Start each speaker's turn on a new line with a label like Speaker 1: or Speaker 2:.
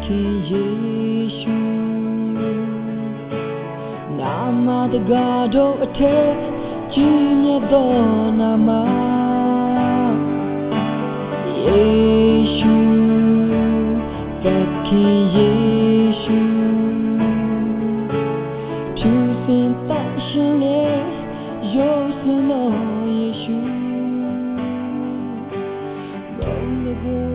Speaker 1: ခင်ယေရှုနာမတကားတို့အထက်ကြီးမြတ်သောနာမယေရှုသခင်ယေရှုဖြူစင်တတ်ရှင်လေရိုးစင်သောယေရှု